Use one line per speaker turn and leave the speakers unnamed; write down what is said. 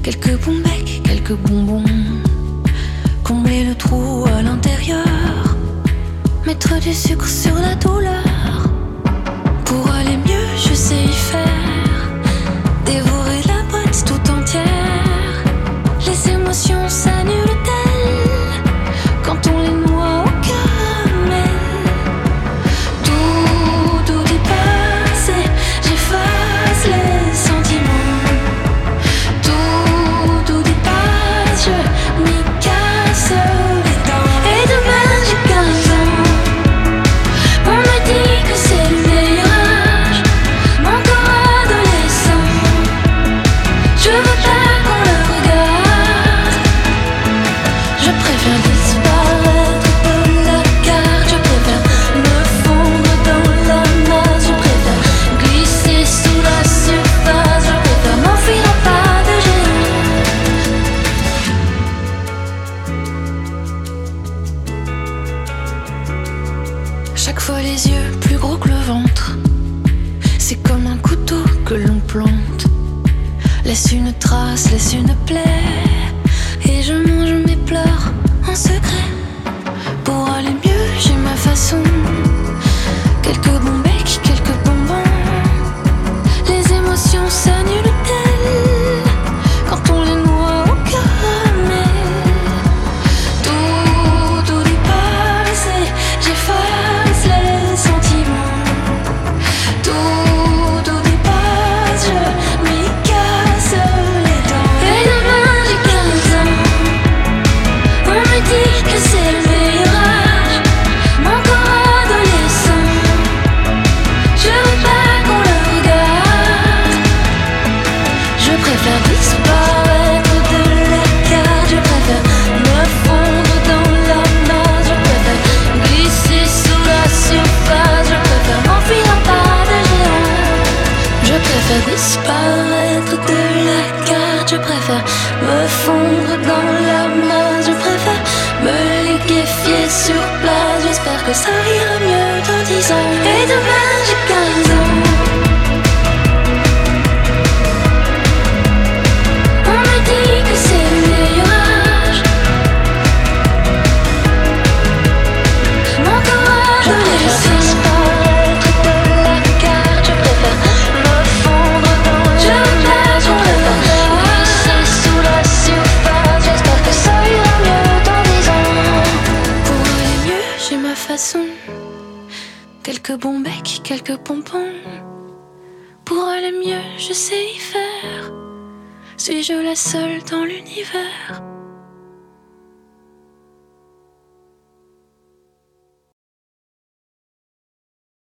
Quelques bons becs, quelques bonbons, combler le trou à l'intérieur, mettre du sucre sur la douleur. Pour aller mieux, je sais y faire, dévorer la boîte tout entière. Les émotions s'annulent-elles quand on les noie au caramel? Tout dépassé, j'efface les sentiments. Tout dépasse, je m'y casse les dents. Et demain j'ai 15 ans, on me dit que c'est le meilleur âge, mon corps adolescent. Je veux pas qu'on le regarde, je préfère disparaître de la carte. Je préfère me fondre dans la masse, je préfère glisser sous la surface, je préfère m'enfuir en pas de géant. Chaque fois les yeux plus gros que le ventre, c'est comme un couteau que l'on plante. Laisse une trace, laisse une plaie, et je mange mes pleurs en secret. Pour aller mieux, j'ai ma façon, quelques bons becs, quelques bonbons. Les émotions s'annulent-elles quand on les noie au caramel? Tout dépasse, j'efface les sentiments. Tout dépasse, je m'y casse les dents. Et demain j'ai 15 ans, on me dit que c'est le meilleur âge, mon corps adolescent. Je veux pas qu'on le regarde, je préfère disparaître de la carte. Je préfère me fondre dans la masse, je préfère glisser sous la surface, je préfère m'enfuir en pas de géant. Je préfère disparaître de la carte, je préfère me fondre dans la masse, je préfère me liquéfier sur place. J'espère que ça ira mieux dans 10 ans. Et demain j'ai 15 ans, on me dit que c'est le meilleur âge, mon corps adolescent. Je préfère disparaître de la carte, je préfère me fondre dans la masse, je préfère glisser sous la surface. J'espère que ça ira mieux dans 10 ans. Pour aller mieux, j'ai ma façon, quelques bons becs, quelques pompons. Pour aller mieux, je sais y faire. Suis-je la seule dans l'univers?